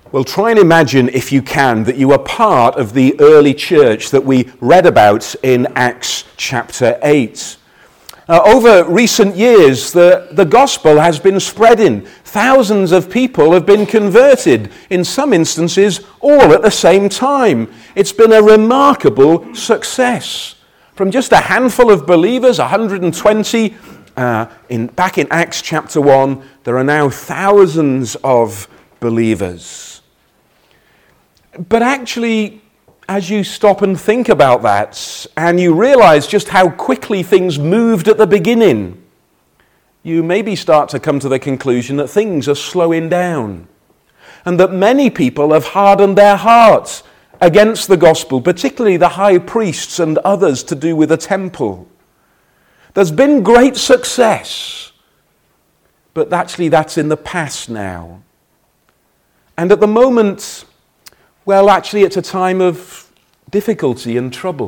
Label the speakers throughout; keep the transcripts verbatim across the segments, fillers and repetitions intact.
Speaker 1: Well, try and imagine, if you can, that you are part of the early church that we read about in Acts chapter eight. Uh, over recent years, the, the gospel has been spreading. Thousands of people have been converted, in some instances, all at the same time. It's been a remarkable success. From just a handful of believers, one hundred twenty, uh, in, back in Acts chapter one, there are now thousands of believers. But actually, as you stop and think about that, and you realize just how quickly things moved at the beginning, you maybe start to come to the conclusion that things are slowing down, and that many people have hardened their hearts against the gospel, particularly the high priests and others to do with the temple. There's been great success, but actually that's in the past now. And at the moment, well, actually it's a time of difficulty and trouble.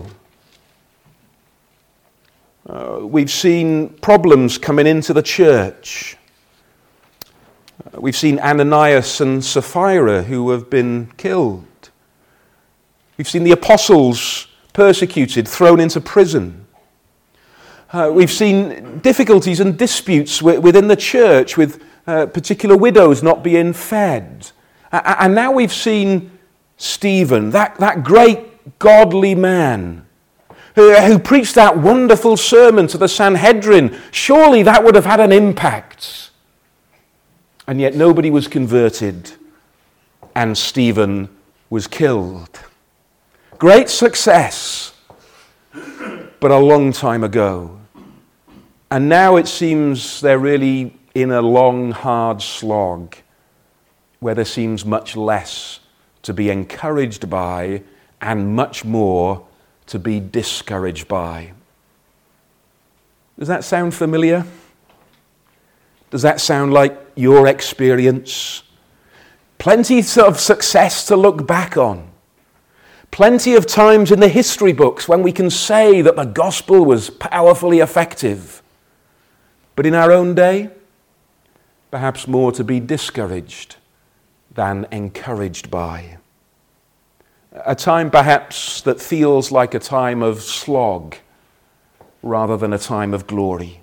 Speaker 1: Uh, we've seen problems coming into the church. Uh, we've seen Ananias and Sapphira who have been killed. We've seen the apostles persecuted, thrown into prison. Uh, we've seen difficulties and disputes w- within the church with uh, particular widows not being fed. Uh, and now we've seen Stephen, that, that great godly man who, who preached that wonderful sermon to the Sanhedrin. Surely that would have had an impact. And yet nobody was converted, and Stephen was killed. Great success, but a long time ago. And now it seems they're really in a long, hard slog where there seems much less to be encouraged by and much more to be discouraged by. Does that sound familiar? Does that sound like your experience? Plenty of success to look back on. Plenty of times in the history books when we can say that the gospel was powerfully effective. But in our own day, perhaps more to be discouraged than encouraged by. A time perhaps that feels like a time of slog rather than a time of glory.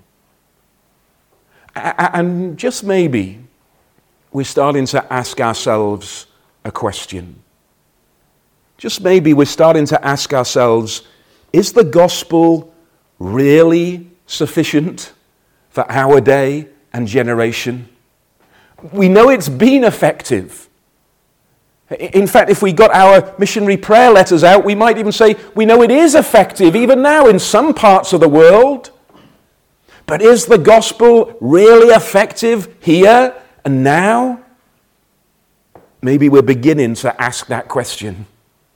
Speaker 1: And just maybe we're starting to ask ourselves a question. Just maybe we're starting to ask ourselves, is the gospel really sufficient for our day and generation? We know it's been effective. In fact, if we got our missionary prayer letters out, we might even say, we know it is effective even now in some parts of the world. But is the gospel really effective here and now? Maybe we're beginning to ask that question.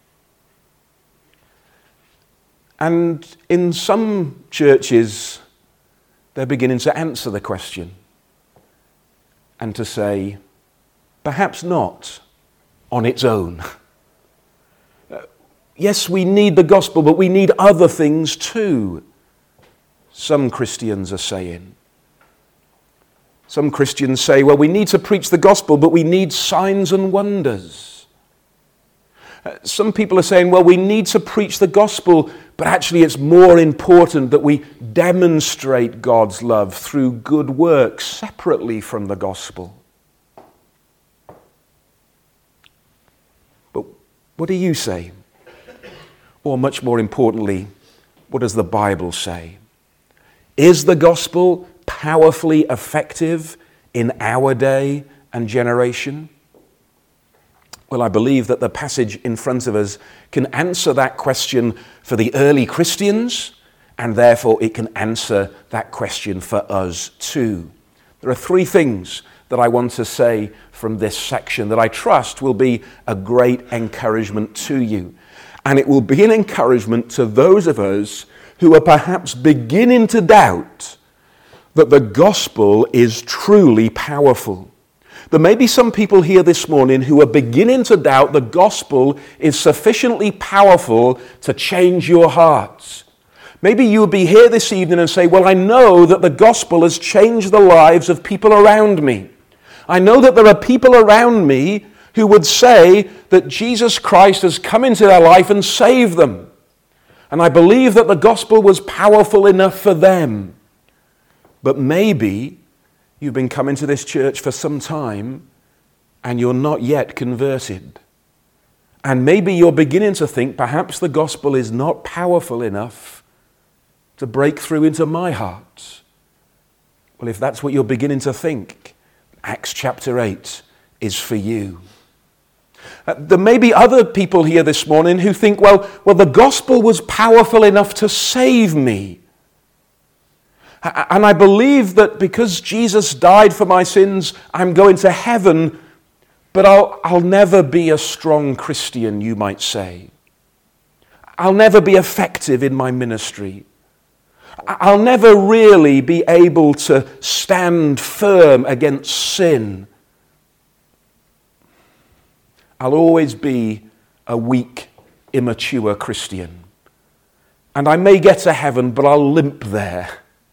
Speaker 1: And in some churches, they're beginning to answer the question and to say, perhaps not on its own. Uh, yes, we need the gospel, but we need other things too. Some Christians are saying. Some Christians say, well, we need to preach the gospel, but we need signs and wonders. Uh, some people are saying, well, we need to preach the gospel, but actually it's more important that we demonstrate God's love through good works separately from the gospel. But what do you say? Or much more importantly, what does the Bible say? Is the gospel powerfully effective in our day and generation? Well, I believe that the passage in front of us can answer that question for the early Christians, and therefore it can answer that question for us too. There are three things that I want to say from this section that I trust will be a great encouragement to you. And it will be an encouragement to those of us who are perhaps beginning to doubt that the gospel is truly powerful. There may be some people here this morning who are beginning to doubt the gospel is sufficiently powerful to change your hearts. Maybe you'll be here this evening and say, well, I know that the gospel has changed the lives of people around me. I know that there are people around me who would say that Jesus Christ has come into their life and saved them. And I believe that the gospel was powerful enough for them. But maybe you've been coming to this church for some time and you're not yet converted. And maybe you're beginning to think perhaps the gospel is not powerful enough to break through into my heart. Well, if that's what you're beginning to think, Acts chapter eight is for you. Uh, there may be other people here this morning who think, well, well, the gospel was powerful enough to save me. And I believe that because Jesus died for my sins, I'm going to heaven, but I'll, I'll never be a strong Christian, you might say. I'll never be effective in my ministry. I'll never really be able to stand firm against sin. I'll always be a weak, immature Christian. And I may get to heaven, but I'll limp there.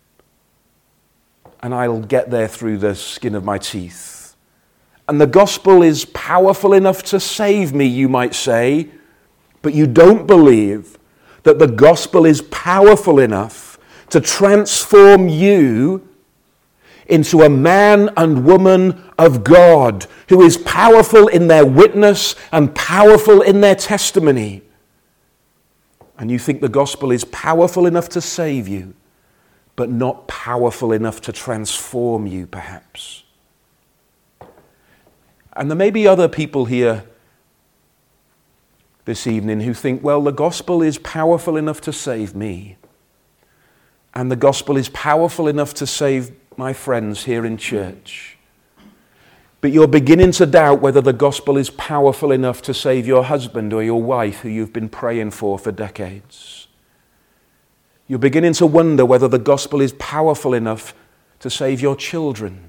Speaker 1: And I'll get there through the skin of my teeth. And the gospel is powerful enough to save me, you might say, but you don't believe that the gospel is powerful enough to transform you into a man and woman of God who is powerful in their witness and powerful in their testimony. And you think the gospel is powerful enough to save you, but not powerful enough to transform you, perhaps. And there may be other people here this evening who think, well, the gospel is powerful enough to save me. And the gospel is powerful enough to save my friends here in church. But you're beginning to doubt whether the gospel is powerful enough to save your husband or your wife who you've been praying for for decades. You're beginning to wonder whether the gospel is powerful enough to save your children.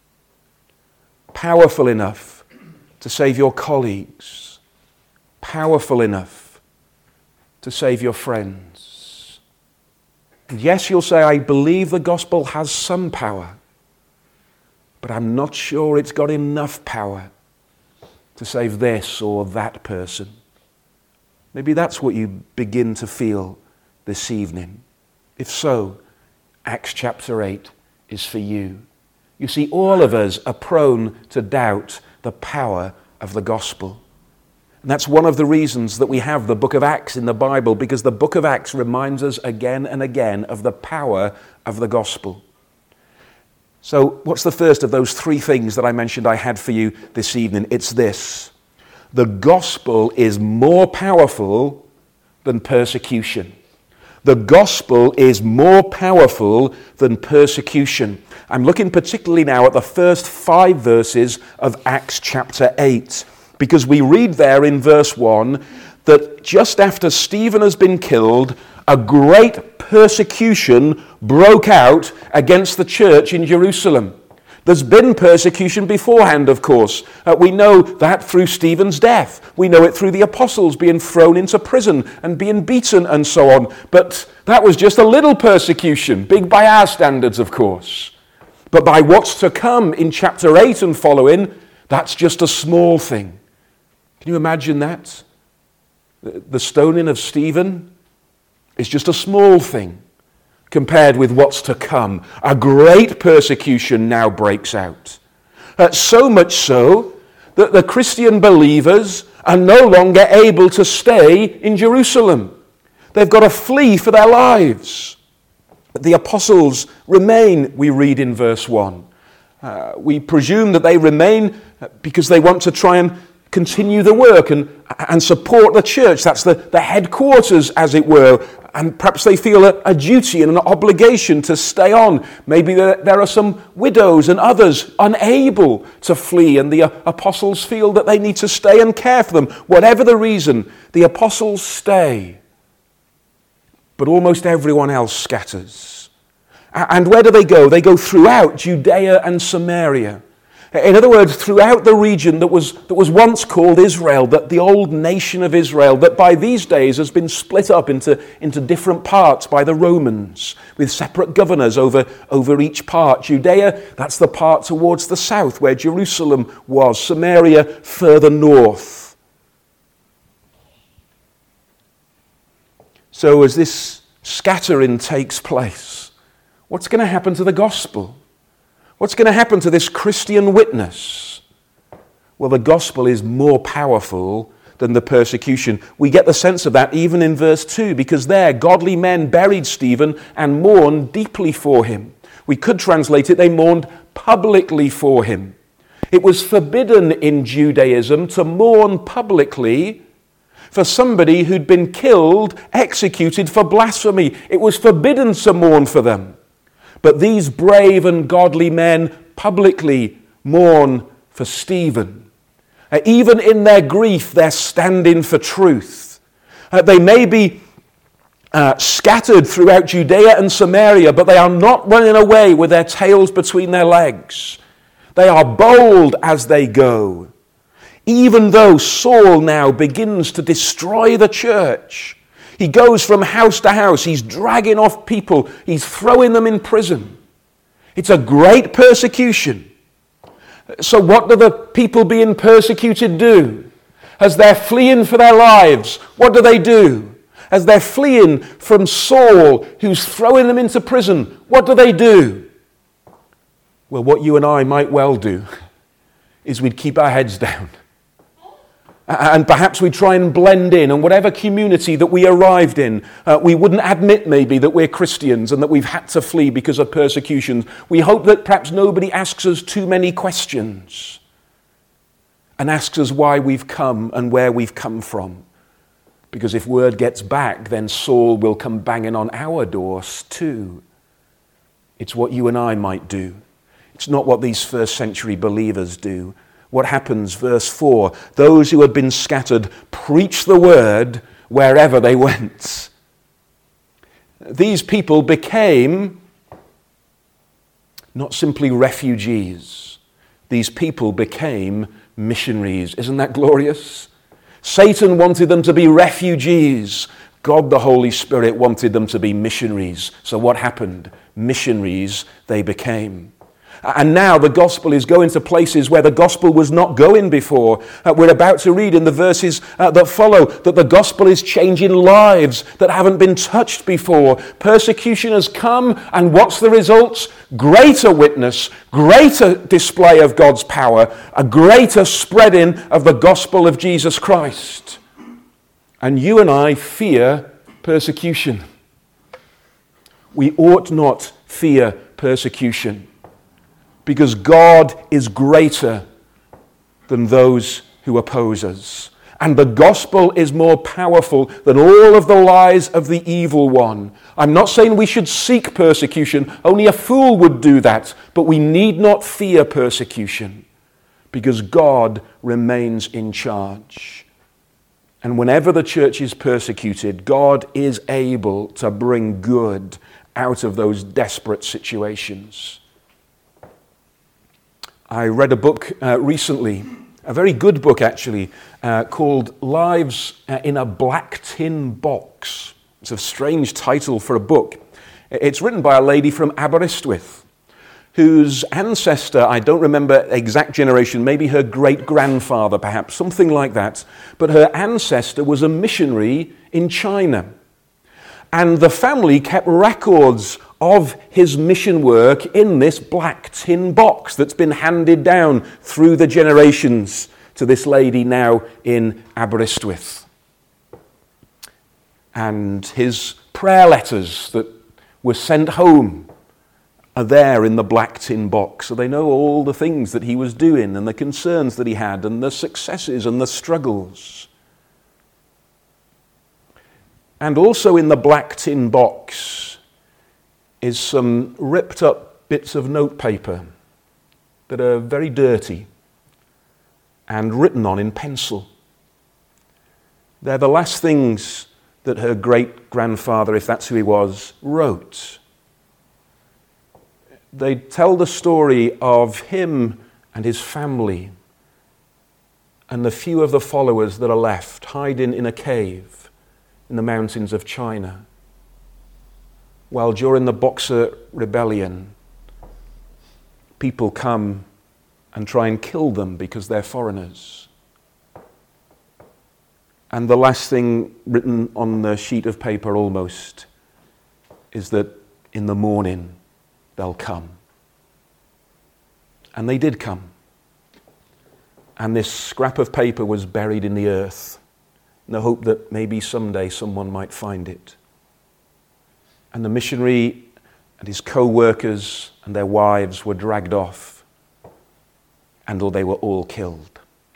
Speaker 1: Powerful enough to save your colleagues. Powerful enough to save your friends. And yes, you'll say, I believe the gospel has some power, but I'm not sure it's got enough power to save this or that person. Maybe that's what you begin to feel this evening. If so, Acts chapter eight is for you. You see, all of us are prone to doubt the power of the gospel. And that's one of the reasons that we have the book of Acts in the Bible, because the book of Acts reminds us again and again of the power of the gospel. So what's the first of those three things that I mentioned I had for you this evening? It's this: the gospel is more powerful than persecution. The gospel is more powerful than persecution. I'm looking particularly now at the first five verses of Acts chapter eight, because we read there in verse one that just after Stephen has been killed, a great persecution broke out against the church in Jerusalem. There's been persecution beforehand, of course. Uh, we know that through Stephen's death. We know it through the apostles being thrown into prison and being beaten and so on. But that was just a little persecution, big by our standards, of course. But by what's to come in chapter eight and following, that's just a small thing. Can you imagine that? The stoning of Stephen is just a small thing compared with what's to come. A great persecution now breaks out. Uh, so much so that the Christian believers are no longer able to stay in Jerusalem. They've got to flee for their lives. The apostles remain, we read in verse one. Uh, we presume that they remain because they want to try and continue the work and, and support the church. That's the, the headquarters, as it were. And perhaps they feel a, a duty and an obligation to stay on. Maybe there, there are some widows and others unable to flee, and the uh, apostles feel that they need to stay and care for them. Whatever the reason, the apostles stay. But almost everyone else scatters. And where do they go? They go throughout Judea and Samaria. In other words, throughout the region that was, that was once called Israel, that the old nation of Israel, that by these days has been split up into, into different parts by the Romans, with separate governors over, over each part. Judea, that's the part towards the south where Jerusalem was. Samaria, further north. So as this scattering takes place, what's going to happen to the gospel? What's going to happen to this Christian witness? Well, the gospel is more powerful than the persecution. We get the sense of that even in verse two, because there, godly men buried Stephen and mourned deeply for him. We could translate it, they mourned publicly for him. It was forbidden in Judaism to mourn publicly for somebody who'd been killed, executed for blasphemy. It was forbidden to mourn for them. But these brave and godly men publicly mourn for Stephen. Uh, even in their grief, they're standing for truth. Uh, they may be uh, scattered throughout Judea and Samaria, but they are not running away with their tails between their legs. They are bold as they go. Even though Saul now begins to destroy the church, he goes from house to house. He's dragging off people. He's throwing them in prison. It's a great persecution. So what do the people being persecuted do? As they're fleeing for their lives, what do they do? As they're fleeing from Saul, who's throwing them into prison, what do they do? Well, what you and I might well do is we'd keep our heads down. And perhaps we try and blend in, and whatever community that we arrived in, uh, we wouldn't admit maybe that we're Christians and that we've had to flee because of persecution. We hope that perhaps nobody asks us too many questions and asks us why we've come and where we've come from. Because if word gets back, then Saul will come banging on our doors too. It's what you and I might do. It's not what these first century believers do. What happens? Verse four, those who had been scattered preached the word wherever they went. These people became not simply refugees. These people became missionaries. Isn't that glorious? Satan wanted them to be refugees. God, the Holy Spirit, wanted them to be missionaries. So what happened? Missionaries they became. And now the gospel is going to places where the gospel was not going before. Uh, we're about to read in the verses uh, that follow that the gospel is changing lives that haven't been touched before. Persecution has come, and what's the results? Greater witness, greater display of God's power, a greater spreading of the gospel of Jesus Christ. And you and I fear persecution. We ought not fear persecution, because God is greater than those who oppose us. And the gospel is more powerful than all of the lies of the evil one. I'm not saying we should seek persecution. Only a fool would do that. But we need not fear persecution, because God remains in charge. And whenever the church is persecuted, God is able to bring good out of those desperate situations. I read a book uh, recently, a very good book actually, uh, called Lives uh, in a Black Tin Box. It's a strange title for a book. It's written by a lady from Aberystwyth, whose ancestor, I don't remember exact generation, maybe her great-grandfather perhaps, something like that, but her ancestor was a missionary in China. And the family kept records of his mission work in this black tin box that's been handed down through the generations to this lady now in Aberystwyth. And his prayer letters that were sent home are there in the black tin box. So they know all the things that he was doing and the concerns that he had and the successes and the struggles. And also in the black tin box is some ripped up bits of notepaper that are very dirty and written on in pencil. They're the last things that her great-grandfather, if that's who he was, wrote. They tell the story of him and his family and the few of the followers that are left hiding in a cave in the mountains of China, while during the Boxer Rebellion, people come and try and kill them because they're foreigners. And the last thing written on the sheet of paper almost is that in the morning they'll come. And they did come. And this scrap of paper was buried in the earth in the hope that maybe someday someone might find it. And the missionary and his co-workers and their wives were dragged off, and they were all killed.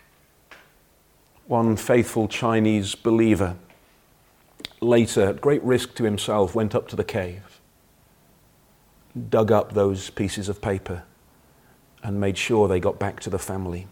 Speaker 1: One faithful Chinese believer, later, at great risk to himself, went up to the cave, dug up those pieces of paper, and made sure they got back to the family.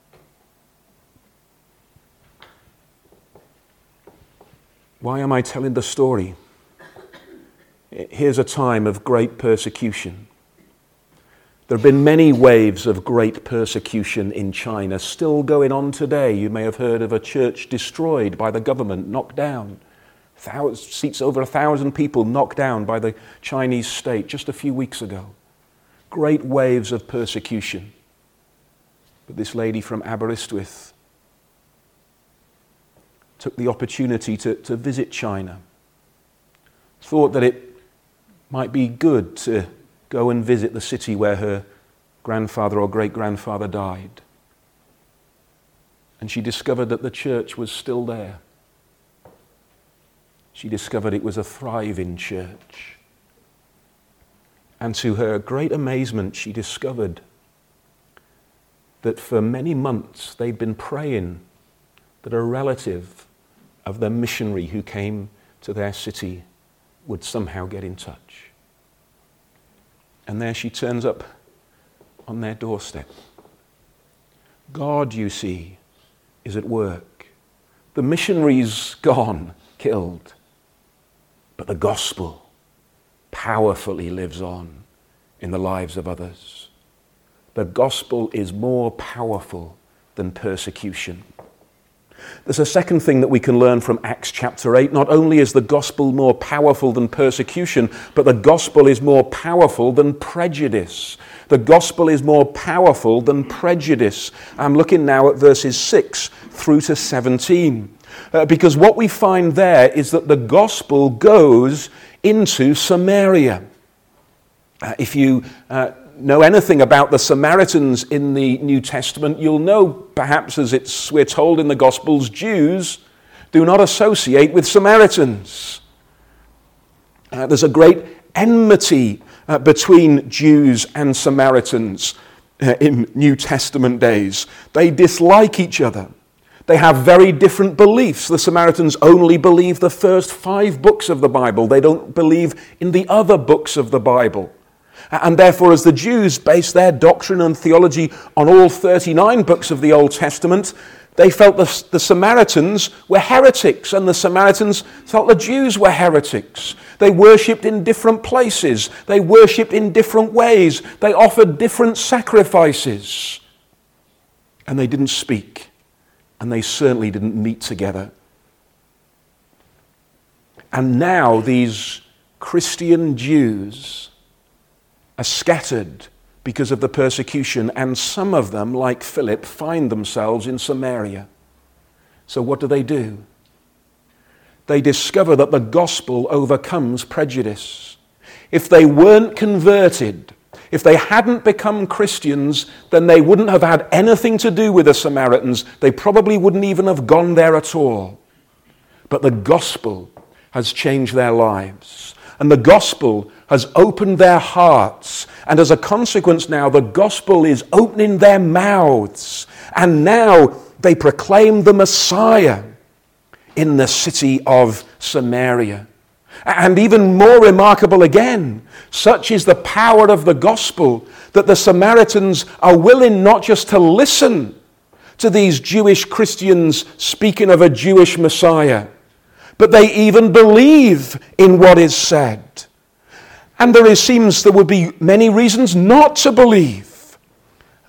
Speaker 1: Why am I telling the story? Here's a time of great persecution. There have been many waves of great persecution in China, still going on today. You may have heard of a church destroyed by the government, knocked down. Thousands, seats over a thousand people knocked down by the Chinese state just a few weeks ago. Great waves of persecution. But this lady from Aberystwyth took the opportunity to, to visit China. Thought that it might be good to go and visit the city where her grandfather or great-grandfather died. And she discovered that the church was still there. She discovered it was a thriving church. And to her great amazement, she discovered that for many months they'd been praying that a relative of the missionary who came to their city would somehow get in touch. And there she turns up on their doorstep. God, you see, is at work. The missionary's gone, killed. But the gospel powerfully lives on in the lives of others. The gospel is more powerful than persecution. There's a second thing that we can learn from Acts chapter eight. Not only is the gospel more powerful than persecution, but the gospel is more powerful than prejudice. The gospel is more powerful than prejudice. I'm looking now at verses six through to seventeen. Uh, because what we find there is that the gospel goes into Samaria. Uh, if you uh, know anything about the Samaritans in the New Testament, you'll know, perhaps as it's we're told in the Gospels, Jews do not associate with Samaritans. Uh, there's a great enmity uh, between Jews and Samaritans uh, in New Testament days. They dislike each other. They have very different beliefs. The Samaritans only believe the first five books of the Bible. They don't believe in the other books of the Bible. And therefore, as the Jews based their doctrine and theology on all thirty-nine books of the Old Testament, they felt the, the Samaritans were heretics, and the Samaritans felt the Jews were heretics. They worshipped in different places. They worshipped in different ways. They offered different sacrifices. And they didn't speak. And they certainly didn't meet together. And now these Christian Jews are scattered because of the persecution, and some of them, like Philip, find themselves in Samaria. So what do they do? They discover that the gospel overcomes prejudice. If they weren't converted, if they hadn't become Christians, then they wouldn't have had anything to do with the Samaritans. They probably wouldn't even have gone there at all. But the gospel has changed their lives. And the gospel has opened their hearts. And as a consequence now, the gospel is opening their mouths. And now they proclaim the Messiah in the city of Samaria. And even more remarkable again, such is the power of the gospel that the Samaritans are willing not just to listen to these Jewish Christians speaking of a Jewish Messiah, but they even believe in what is said. And there is, seems there would be many reasons not to believe.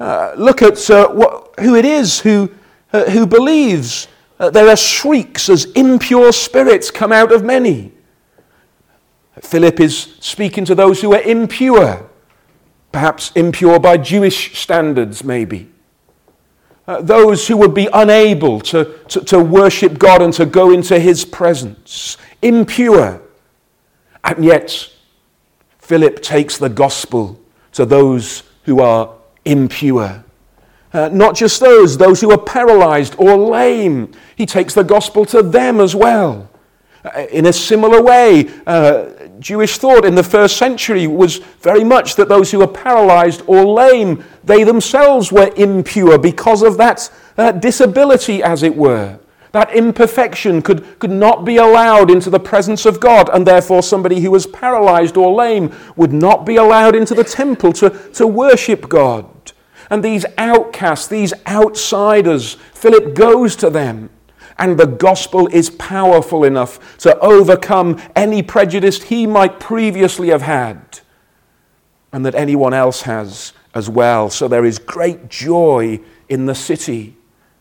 Speaker 1: Uh, look at uh, what, who it is who, uh, who believes. Uh, there are shrieks as impure spirits come out of many. Philip is speaking to those who are impure, perhaps impure by Jewish standards maybe. Uh, those who would be unable to, to, to worship God and to go into his presence. Impure. And yet, Philip takes the gospel to those who are impure. Uh, not just those, those who are paralyzed or lame. He takes the gospel to them as well. Uh, in a similar way, uh, Jewish thought in the first century was very much that those who were paralyzed or lame, they themselves were impure because of that uh, disability, as it were. That imperfection could, could not be allowed into the presence of God, and therefore somebody who was paralyzed or lame would not be allowed into the temple to, to worship God. And these outcasts, these outsiders, Philip goes to them, and the gospel is powerful enough to overcome any prejudice he might previously have had, and that anyone else has as well. So there is great joy in the city.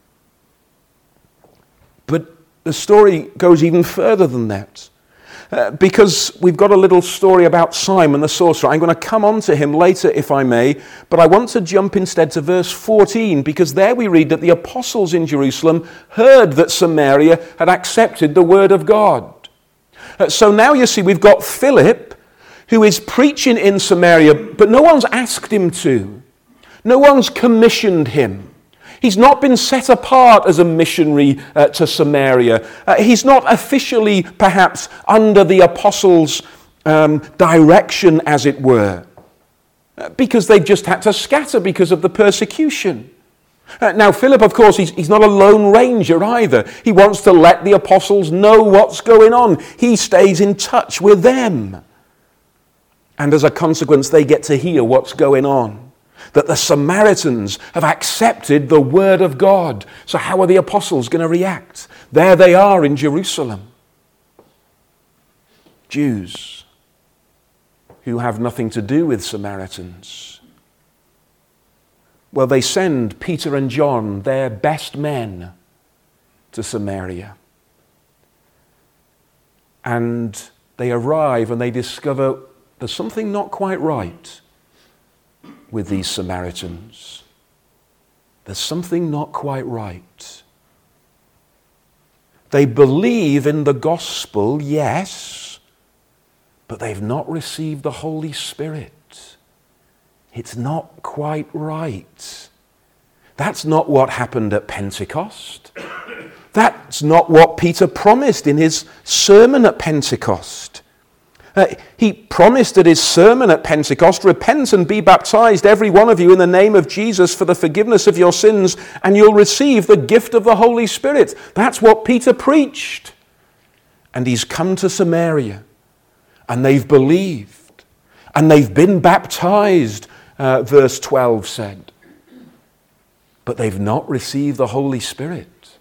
Speaker 1: But the story goes even further than that. Uh, because we've got a little story about Simon the sorcerer. I'm going to come on to him later, if I may, but I want to jump instead to verse fourteen, because there we read that the apostles in Jerusalem heard that Samaria had accepted the word of God. Uh, so now you see we've got Philip, who is preaching in Samaria, but no one's asked him to. No one's commissioned him. He's not been set apart as a missionary uh, to Samaria. Uh, he's not officially, perhaps, under the apostles' um, direction, as it were, uh, because they've just had to scatter because of the persecution. Uh, now, Philip, of course, he's, he's not a lone ranger either. He wants to let the apostles know what's going on. He stays in touch with them. And as a consequence, they get to hear what's going on. That the Samaritans have accepted the word of God. So how are the apostles going to react? There they are in Jerusalem. Jews who have nothing to do with Samaritans. Well, they send Peter and John, their best men, to Samaria. And they arrive and they discover there's something not quite right with these Samaritans. There's something not quite right. They believe in the gospel, yes, but they've not received the Holy Spirit. It's not quite right. That's not what happened at Pentecost. That's not what Peter promised in his sermon at Pentecost. Uh, he promised at his sermon at Pentecost, repent and be baptized, every one of you, in the name of Jesus for the forgiveness of your sins, and you'll receive the gift of the Holy Spirit. That's what Peter preached. And he's come to Samaria, and they've believed, and they've been baptized, uh, verse twelve said. But they've not received the Holy Spirit.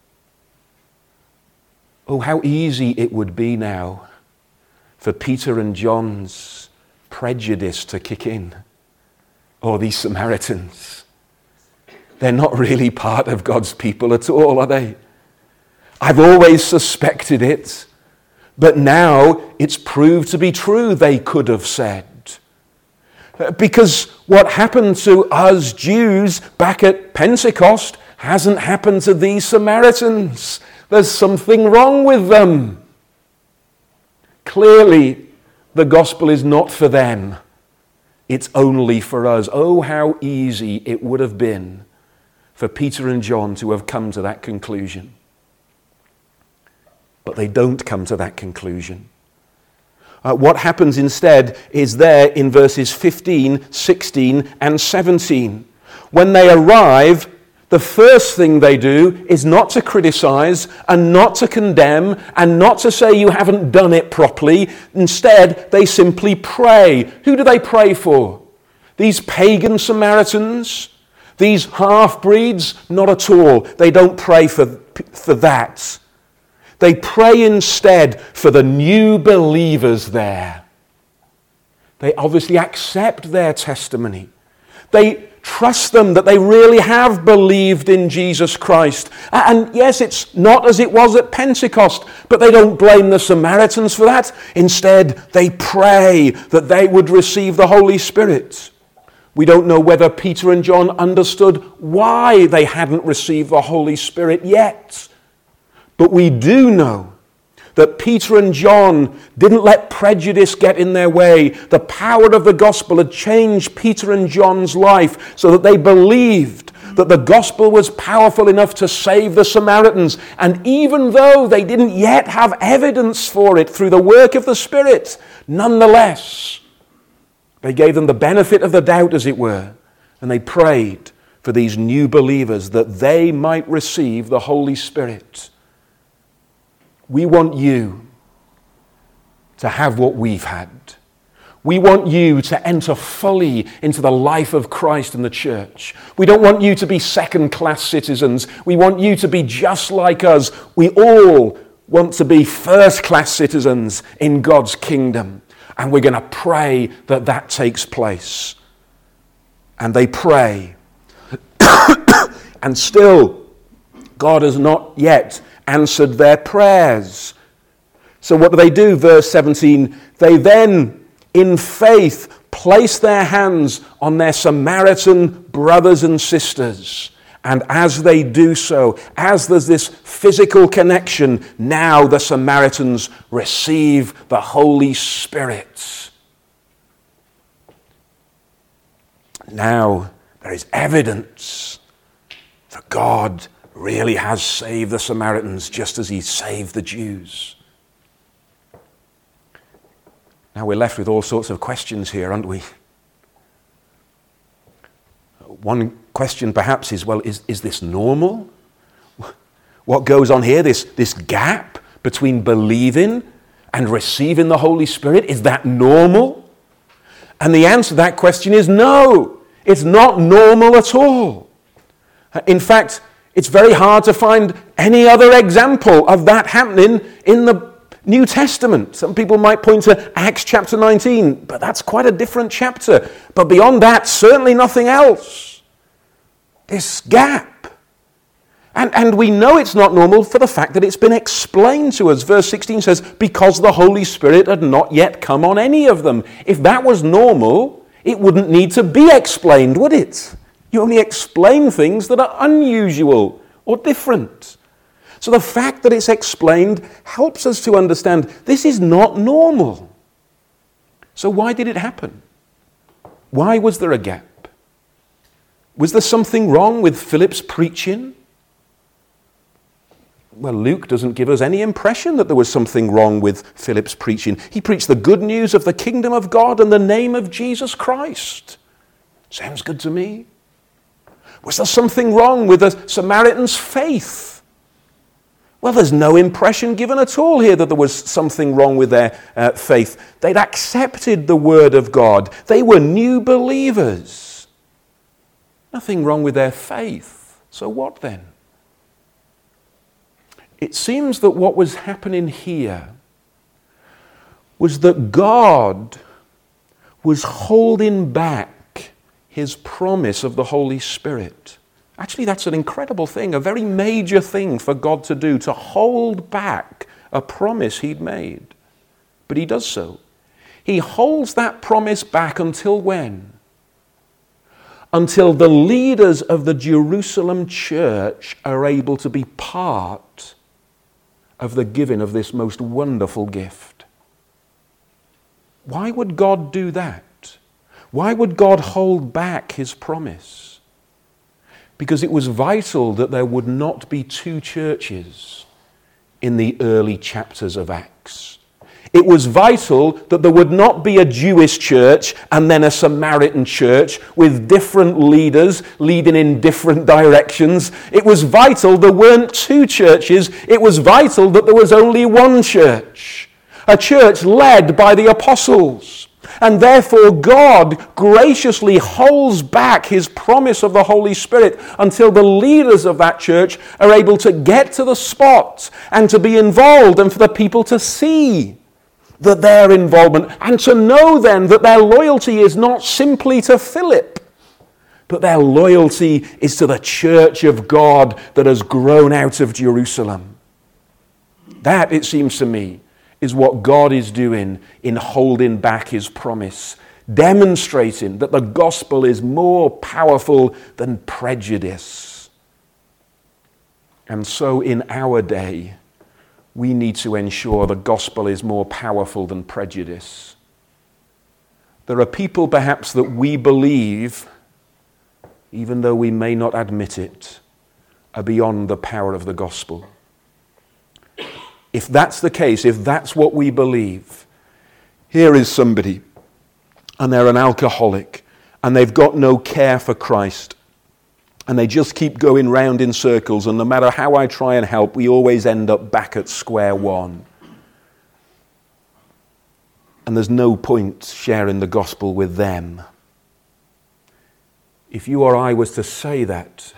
Speaker 1: Oh, how easy it would be now for Peter and John's prejudice to kick in. Oh, these Samaritans, they're not really part of God's people at all, are they? I've always suspected it, but now it's proved to be true, they could have said. Because what happened to us Jews back at Pentecost hasn't happened to these Samaritans. There's something wrong with them. Clearly, the gospel is not for them. It's only for us. Oh, how easy it would have been for Peter and John to have come to that conclusion. But they don't come to that conclusion. Uh, what happens instead is there in verses fifteen, sixteen, and seventeen. When they arrive, the first thing they do is not to criticize and not to condemn and not to say you haven't done it properly. Instead, they simply pray. Who do they pray for? These pagan Samaritans? These half-breeds? Not at all. They don't pray for, for that. They pray instead for the new believers there. They obviously accept their testimony. They trust them that they really have believed in Jesus Christ. And yes, it's not as it was at Pentecost, but they don't blame the Samaritans for that. Instead, they pray that they would receive the Holy Spirit. We don't know whether Peter and John understood why they hadn't received the Holy Spirit yet. But we do know that Peter and John didn't let prejudice get in their way. The power of the gospel had changed Peter and John's life so that they believed that the gospel was powerful enough to save the Samaritans. And even though they didn't yet have evidence for it through the work of the Spirit, nonetheless, they gave them the benefit of the doubt, as it were, and they prayed for these new believers that they might receive the Holy Spirit. We want you to have what we've had. We want you to enter fully into the life of Christ and the church. We don't want you to be second-class citizens. We want you to be just like us. We all want to be first-class citizens in God's kingdom. And we're going to pray that that takes place. And they pray. And still, God has not yet answered their prayers. So what do they do? Verse seventeen, they then, in faith, place their hands on their Samaritan brothers and sisters. And as they do so, as there's this physical connection, now the Samaritans receive the Holy Spirit. Now there is evidence that God really has saved the Samaritans just as he saved the Jews. Now we're left with all sorts of questions here, aren't we? One question perhaps is, well, is, is this normal? What goes on here, this, this gap between believing and receiving the Holy Spirit, is that normal? And the answer to that question is no, it's not normal at all. In fact, it's very hard to find any other example of that happening in the New Testament. Some people might point to Acts chapter nineteen, but that's quite a different chapter. But beyond that, certainly nothing else. This gap. And, and we know it's not normal for the fact that it's been explained to us. Verse sixteen says, because the Holy Spirit had not yet come on any of them. If that was normal, it wouldn't need to be explained, would it? You only explain things that are unusual or different. So the fact that it's explained helps us to understand this is not normal. So why did it happen? Why was there a gap? Was there something wrong with Philip's preaching? Well, Luke doesn't give us any impression that there was something wrong with Philip's preaching. He preached the good news of the kingdom of God and the name of Jesus Christ. Sounds good to me. Was there something wrong with the Samaritan's faith? Well, there's no impression given at all here that there was something wrong with their uh, faith. They'd accepted the word of God. They were new believers. Nothing wrong with their faith. So what then? It seems that what was happening here was that God was holding back his promise of the Holy Spirit. Actually, that's an incredible thing, a very major thing for God to do, to hold back a promise he'd made. But he does so. He holds that promise back until when? Until the leaders of the Jerusalem church are able to be part of the giving of this most wonderful gift. Why would God do that? Why would God hold back his promise? Because it was vital that there would not be two churches in the early chapters of Acts. It was vital that there would not be a Jewish church and then a Samaritan church with different leaders leading in different directions. It was vital there weren't two churches. It was vital that there was only one church, a church led by the apostles. And therefore God graciously holds back his promise of the Holy Spirit until the leaders of that church are able to get to the spot and to be involved, and for the people to see that their involvement and to know then that their loyalty is not simply to Philip, but their loyalty is to the church of God that has grown out of Jerusalem. That, it seems to me, is what God is doing in holding back his promise, demonstrating that the gospel is more powerful than prejudice. And so in our day, we need to ensure the gospel is more powerful than prejudice. There are people perhaps that we believe, even though we may not admit it, are beyond the power of the gospel. If that's the case, if that's what we believe, here is somebody, and they're an alcoholic, and they've got no care for Christ, and they just keep going round in circles, and no matter how I try and help, we always end up back at square one. And there's no point sharing the gospel with them. If you or I was to say that,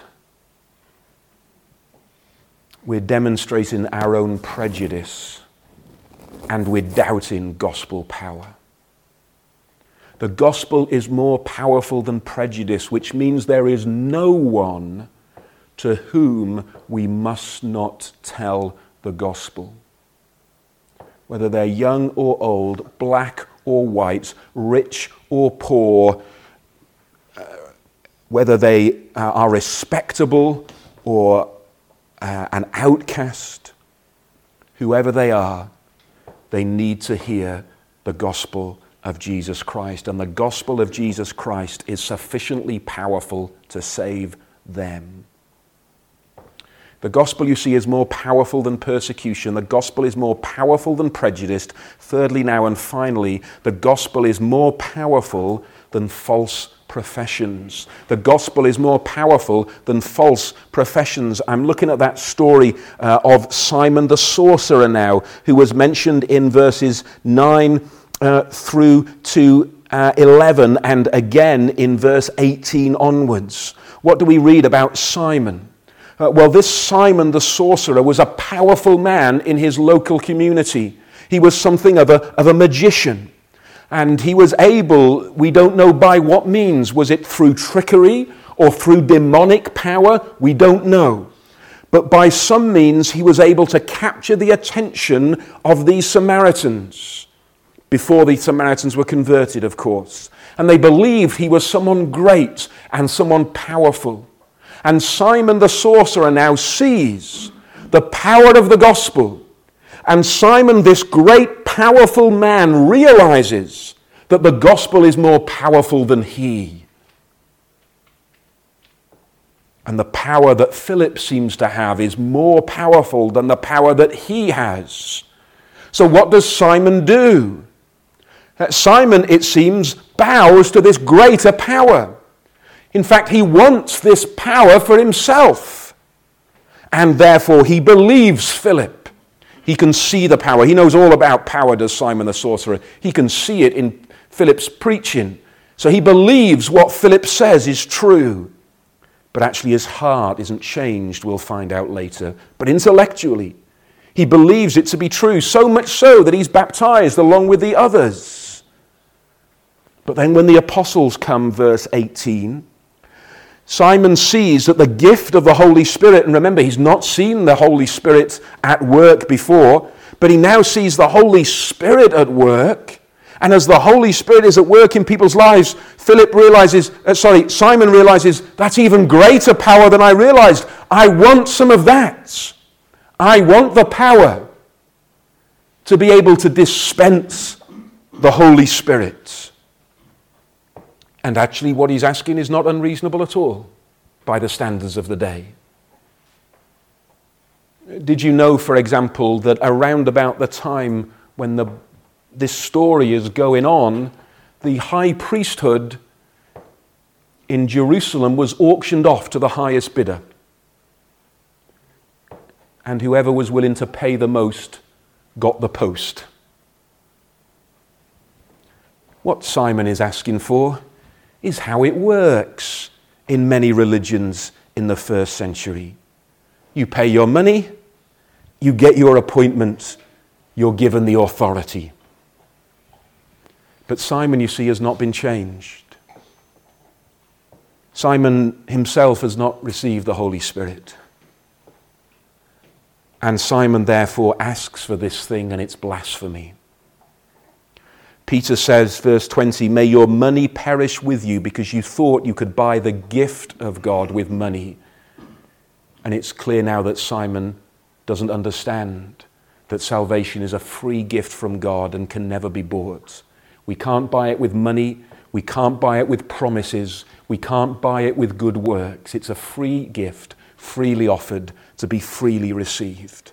Speaker 1: we're demonstrating our own prejudice, and we're doubting gospel power. The gospel is more powerful than prejudice, which means there is no one to whom we must not tell the gospel. Whether they're young or old, black or white, rich or poor, uh, whether they uh, are respectable or uh, an outcast, whoever they are, they need to hear the gospel of Jesus Christ. And the gospel of Jesus Christ is sufficiently powerful to save them. The gospel, you see, is more powerful than persecution. The gospel is more powerful than prejudice. Thirdly now and finally, the gospel is more powerful than false professions. The gospel is more powerful than false professions. I'm looking at that story uh, of Simon the sorcerer now, who was mentioned in verses nine uh, through to uh, eleven, and again in verse eighteen onwards. What do we read about Simon? Uh, well, this Simon the sorcerer was a powerful man in his local community. He was something of a, of a magician. And he was able, we don't know by what means, was it through trickery or through demonic power? We don't know. But by some means he was able to capture the attention of these Samaritans, before the Samaritans were converted, of course. And they believed he was someone great and someone powerful. And Simon the sorcerer now sees the power of the gospel. And Simon, this great, powerful man, realizes that the gospel is more powerful than he. And the power that Philip seems to have is more powerful than the power that he has. So what does Simon do? Simon, it seems, bows to this greater power. In fact, he wants this power for himself. And therefore he believes Philip. He can see the power. He knows all about power, does Simon the sorcerer. He can see it in Philip's preaching. So he believes what Philip says is true. But actually his heart isn't changed, we'll find out later. But intellectually, he believes it to be true, so much so that he's baptized along with the others. But then when the apostles come, verse eighteen, Simon sees that the gift of the Holy Spirit, and remember, he's not seen the Holy Spirit at work before, but he now sees the Holy Spirit at work. And as the Holy Spirit is at work in people's lives, Philip realizes, uh, sorry, Simon realizes, that's even greater power than I realized. I want some of that. I want the power to be able to dispense the Holy Spirit. And actually what he's asking is not unreasonable at all by the standards of the day. Did you know, for example, that around about the time when the, this story is going on, the high priesthood in Jerusalem was auctioned off to the highest bidder? And whoever was willing to pay the most got the post. What Simon is asking for is how it works in many religions in the first century. You pay your money, you get your appointment, you're given the authority. But Simon, you see, has not been changed. Simon himself has not received the Holy Spirit. And Simon therefore asks for this thing, and it's blasphemy. Peter says, verse twenty, may your money perish with you because you thought you could buy the gift of God with money. And it's clear now that Simon doesn't understand that salvation is a free gift from God and can never be bought. We can't buy it with money. We can't buy it with promises. We can't buy it with good works. It's a free gift, freely offered, to be freely received.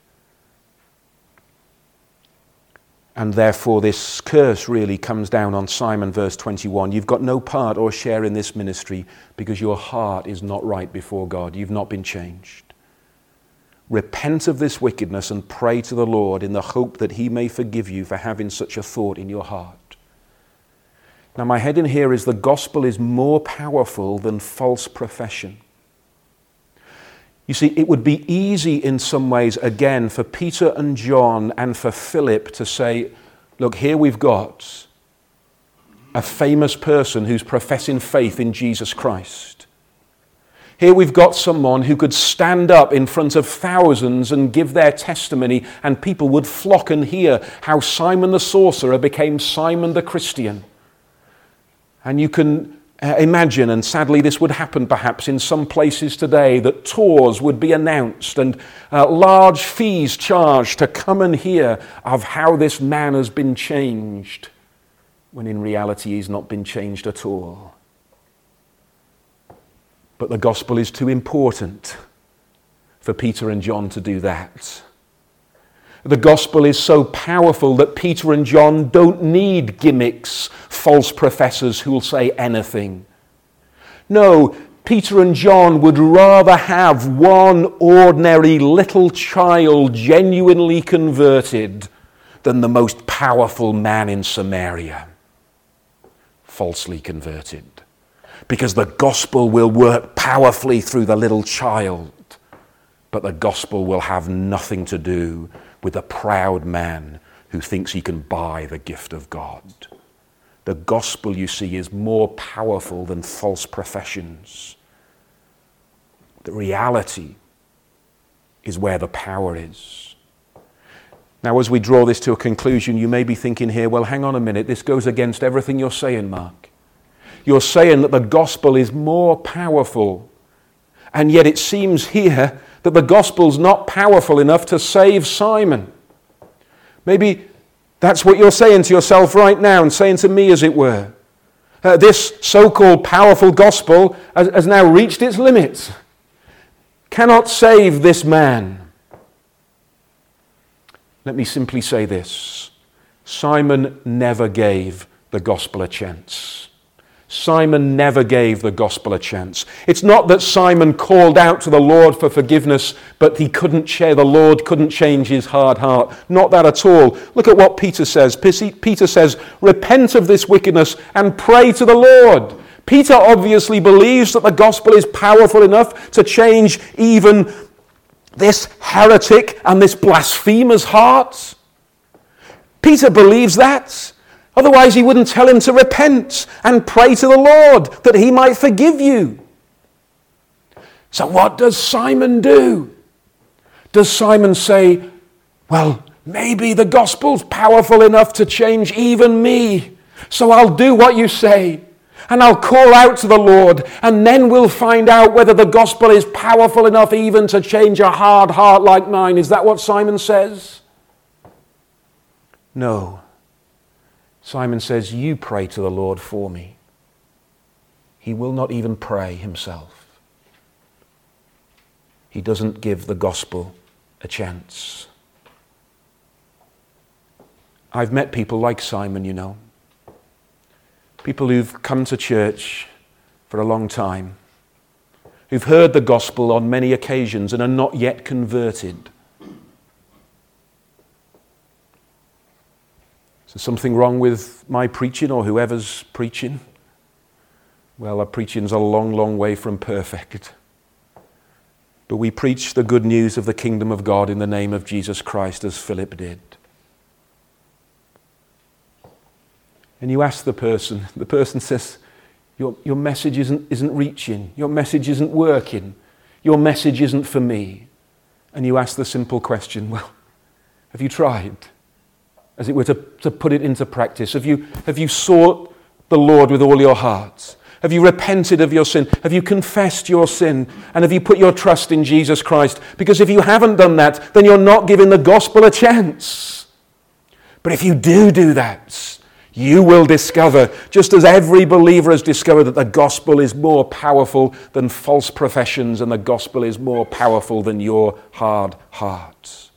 Speaker 1: And therefore this curse really comes down on Simon, verse twenty-one. You've got no part or share in this ministry because your heart is not right before God. You've not been changed. Repent of this wickedness and pray to the Lord in the hope that he may forgive you for having such a thought in your heart. Now my heading here is the gospel is more powerful than false profession. You see, it would be easy in some ways, again, for Peter and John and for Philip to say, look, here we've got a famous person who's professing faith in Jesus Christ. Here we've got someone who could stand up in front of thousands and give their testimony, and people would flock and hear how Simon the sorcerer became Simon the Christian. And you can Uh, imagine, and sadly this would happen perhaps in some places today, that tours would be announced and uh, large fees charged to come and hear of how this man has been changed, when in reality he's not been changed at all. But the gospel is too important for Peter and John to do that. The gospel is so powerful that Peter and John don't need gimmicks, false professors who will say anything. No, Peter and John would rather have one ordinary little child genuinely converted than the most powerful man in Samaria, falsely converted. Because the gospel will work powerfully through the little child, but the gospel will have nothing to do with a proud man who thinks he can buy the gift of God. The gospel, you see, is more powerful than false professions. The reality is where the power is. Now, as we draw this to a conclusion, you may be thinking here, well, hang on a minute, this goes against everything you're saying, Mark. You're saying that the gospel is more powerful, and yet it seems here that the gospel's not powerful enough to save Simon. Maybe that's what you're saying to yourself right now and saying to me, as it were. Uh, this so-called powerful gospel has, has now reached its limits. Cannot save this man. Let me simply say this. Simon never gave the gospel a chance. Simon never gave the gospel a chance. It's not that Simon called out to the Lord for forgiveness, but he couldn't share, the Lord couldn't change his hard heart. Not that at all. Look at what Peter says. Peter says, repent of this wickedness and pray to the Lord. Peter obviously believes that the gospel is powerful enough to change even this heretic and this blasphemer's heart. Peter believes that. Otherwise, he wouldn't tell him to repent and pray to the Lord that he might forgive you. So what does Simon do? Does Simon say, well, maybe the gospel's powerful enough to change even me, so I'll do what you say, and I'll call out to the Lord, and then we'll find out whether the gospel is powerful enough even to change a hard heart like mine. Is that what Simon says? No. Simon says, you pray to the Lord for me. He will not even pray himself. He doesn't give the gospel a chance. I've met people like Simon, you know. People who've come to church for a long time, who've heard the gospel on many occasions and are not yet converted. Is there something wrong with my preaching or whoever's preaching? Well, our preaching's a long, long way from perfect. But we preach the good news of the kingdom of God in the name of Jesus Christ, as Philip did. And you ask the person, the person says, Your, your message isn't, isn't reaching. Your message isn't working. Your message isn't for me. And you ask the simple question, well, have you tried? As it were, to, to put it into practice. Have you, have you sought the Lord with all your heart? Have you repented of your sin? Have you confessed your sin? And have you put your trust in Jesus Christ? Because if you haven't done that, then you're not giving the gospel a chance. But if you do do that, you will discover, just as every believer has discovered, that the gospel is more powerful than false professions, and the gospel is more powerful than your hard heart.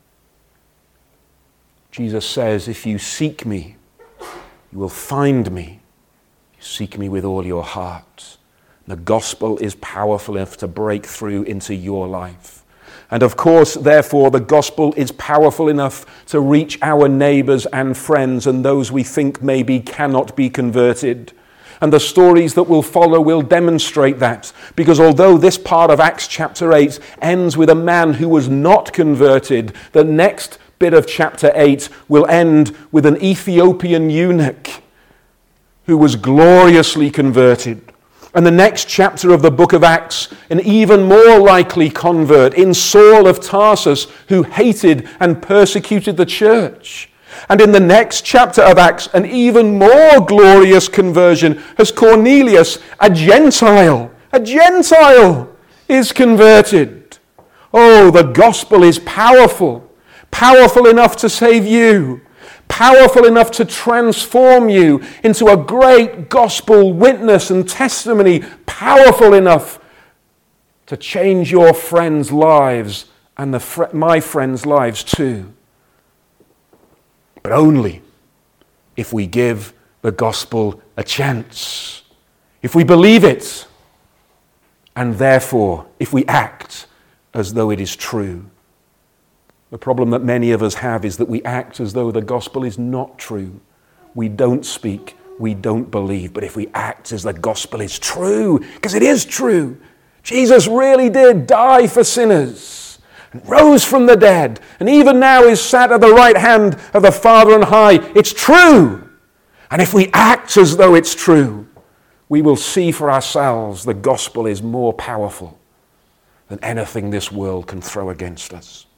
Speaker 1: Jesus says, if you seek me, you will find me. You seek me with all your heart. The gospel is powerful enough to break through into your life. And of course, therefore, the gospel is powerful enough to reach our neighbours and friends and those we think maybe cannot be converted. And the stories that will follow will demonstrate that. Because although this part of Acts chapter eight ends with a man who was not converted, the next bit of chapter eight will end with an Ethiopian eunuch who was gloriously converted. And the next chapter of the book of Acts, an even more likely convert in Saul of Tarsus, who hated and persecuted the church. And in the next chapter of Acts, an even more glorious conversion as Cornelius, a Gentile, a Gentile, is converted. Oh, the gospel is powerful. Powerful enough to save you. Powerful enough to transform you into a great gospel witness and testimony. Powerful enough to change your friends' lives and the fr- my friends' lives too. But only if we give the gospel a chance. If we believe it, and therefore if we act as though it is true. The problem that many of us have is that we act as though the gospel is not true. We don't speak, we don't believe. But if we act as the gospel is true, because it is true, Jesus really did die for sinners and rose from the dead, and even now is sat at the right hand of the Father on high. It's true. And if we act as though it's true, we will see for ourselves the gospel is more powerful than anything this world can throw against us.